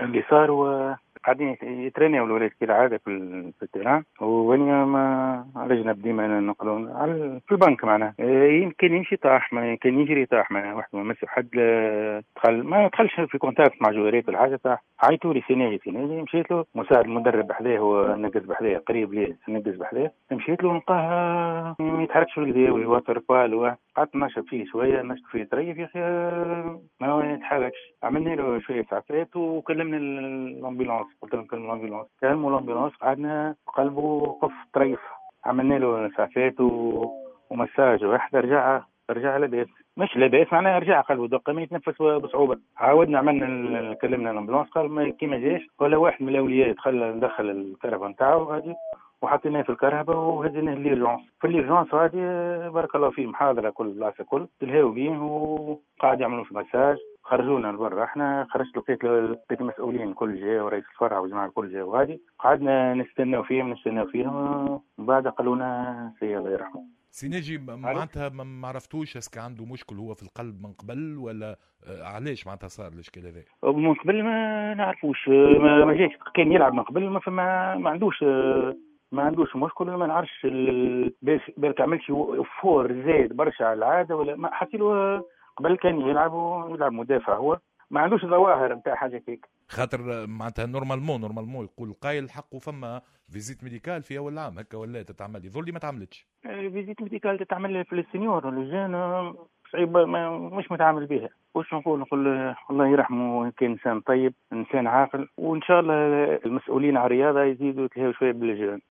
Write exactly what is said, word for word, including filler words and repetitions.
اللي صار هو قاعدين يترينيو الولاد كالعادة في ال- في التيران، واني ما لجنة ديما نقولوا على في البنك معناها إيه، يمكن يمشي طاح، ما يمكن يجري طاح، معناها واحد ما مسوا حد، لا دخل ما دخلش في كونتاكت مع جواريت ولا حاجة، طاح. عيطوا لي سيناجي سيناجي، مشيت له مساعد المدرب بحذاه، هو نقز بحذاه قريب ليه، نقز بحذاه، مشيت له نلقاه ما يتحركش في القدا ويوتر قال، قعدت نشط فيه شوية، نشط فيه طريف يا أخي، ما هو يتحركش. عملنا له شوية إسعافات وكلمنا الأمبيلانس، قلت له نكلم الأمبيلانس، كلموا الأمبيلانس، قعدنا قلبه قف طريف، عملنا له إسعافات و... ومساج واحد، رجع رجع لاباس، مش لاباس معناها رجع قلبه دق، ما يتنفس بصعوبة. عاودنا عملنا ال- كلمنا الأمبيلانس، قال ما كي ما جاش، ولا واحد من الأولياء خلى ندخل الكرفة نتاعو هذه، وحطيناه في الكرهبة وهزيناه ليرجونس. في الليرجونس هذه بارك الله فيه محاضرة كل بلاصة كل تلهاو بيه، وقاعد يعملوا في مساج. خرجونا لبرا، احنا خرجت لقيت لقيت المسؤولين كل جاي، ورئيس الفرع والجماعة الكل جاي، وهذه قعدنا نستناو فيهم نستناو فيهم، ومن بعد قالوا لنا سي الله يرحمه. سيناجي معناتها ما عرفتوش اسكي عنده مشكل هو في القلب من قبل ولا آه، علاش معناتها صار الاشكال هذا؟ من قبل ما نعرفوش، ما, ما جاش، كان يلعب من قبل، ما فما ما عندوش ما عندوش مشكل، ما نعرفش ال- باش بالك عملش فور زايد برشا على العاده، ولا ما حكي له قبل كان يلعب ويلعب مدافع، هو ما عندوش ظواهر نتاع حاجه هيك. خاطر معناتها نورمالمون نورمالمون يقول قايل حقه فما فيزيت ميديكال في اول عام هكا ولا تتعمل يظل لي ما تعملتش. فيزيت ميديكال تتعمل في السنيور والجان، صعيبة ما مش متعامل بها. وش نقول نقول الله يرحمه، كان إنسان طيب، إنسان عاقل، وإن شاء الله المسؤولين على الرياضة يزيدوا يتهاووا شوية باللجان.